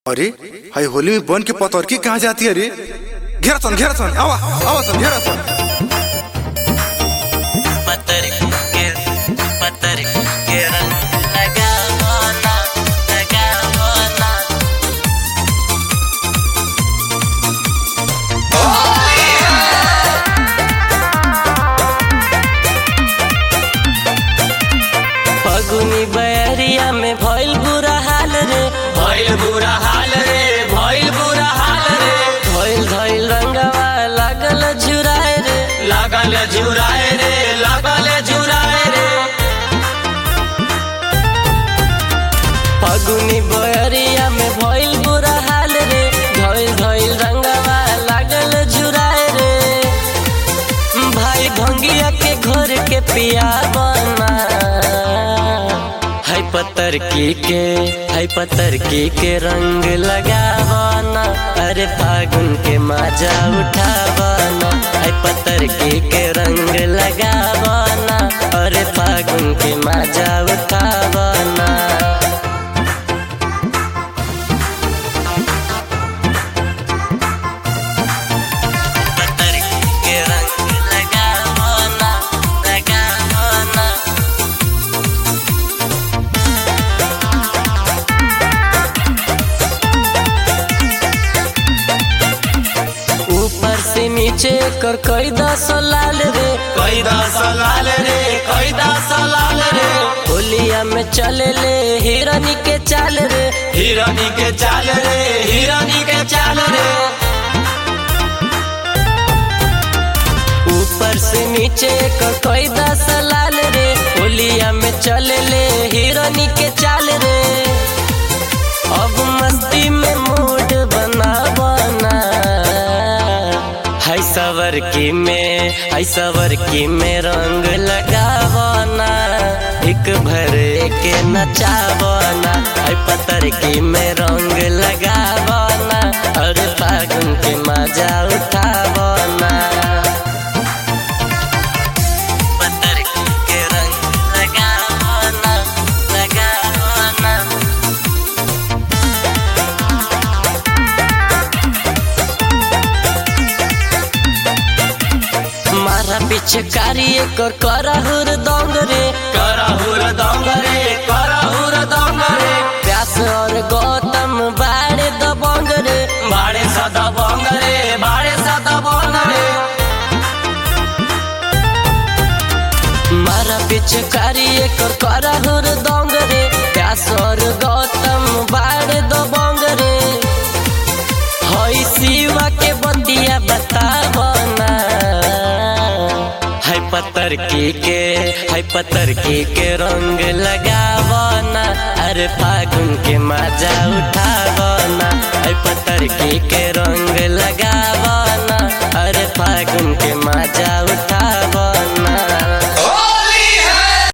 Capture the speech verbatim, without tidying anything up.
अरे हाय होली में बन के पतौर की कहाँ जाती है? अरे घेरा सन घेरा सन आवा आवा सन घेरा सन पतर के पतर के रंग लगावना लगावना फगुनी बयरिया में भइल बुरा हाल रे भइल बुरा हाल रे भइल बुरा हाल रे धइल धइल रंगवा लागल झुराए रे लागल झुराए रे लागल झुराए रे फगुनी बयरिया में भइल बुरा हाल रे धइल धइल रंगवा लागल झुराए रे भाई भंगिया के घर के पिया बना है पत्थर की के है पत्थर की के रंग लगावना अरे फागुन के मजा उठावना है पत्थर की के रंग लगावना अरे फागुन के मजा उठावना पत्थर के रंग लगावना लगावना ऊपर से नीचे कर कई दस लाल रे कई दस लाल रे कई दस लाल रे होलिया में चले ले हिरनी के चाल रे हिरनी के चाल रे हिरनी के चाल रे ऊपर से नीचे कर कई दस लाल रे होलिया में चले ले हिरनी के चाल रे अब मस्ती में मूड बना बना है सवर की में है सवर की में रंग लगावना एक भर के नचावना है पत्थर की में रंग लगावना और फागुन के मजा उठावना पत्थर के रंग लगावना लगावना मारा पिछकारी कर करहुर दंग रे करहुर दंग रे करहुर दंग रे प्यास और गौतम बाड़े दबंग रे बाड़े सदा बंग रे बाड़े सदा बंग रे मारा पिछकारी कर करहुर दंग रे प्यास और गौतम बाड़े दबंग रे हई शिवा के बतिया बतावना है पत्थर की के है पत्थर की के रंग लगावना अरे फागुन के मजा उठावना है पत्थर की के रंग लगा